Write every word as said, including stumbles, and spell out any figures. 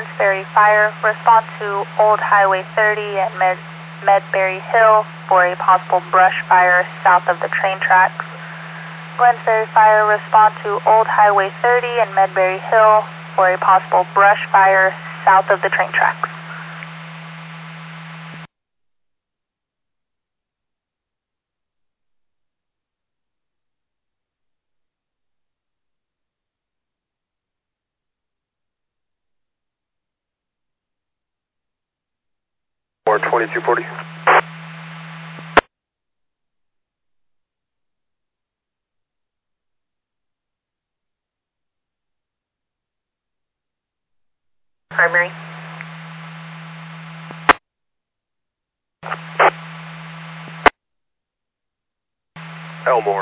Glens Ferry Fire, respond to Old Highway thirty at Med Medberry Hill for a possible brush fire south of the train tracks. Glens Ferry Fire, respond to Old Highway thirty and Medberry Hill for a possible brush fire south of the train tracks. Or twenty-two forty. Primary. Elmore.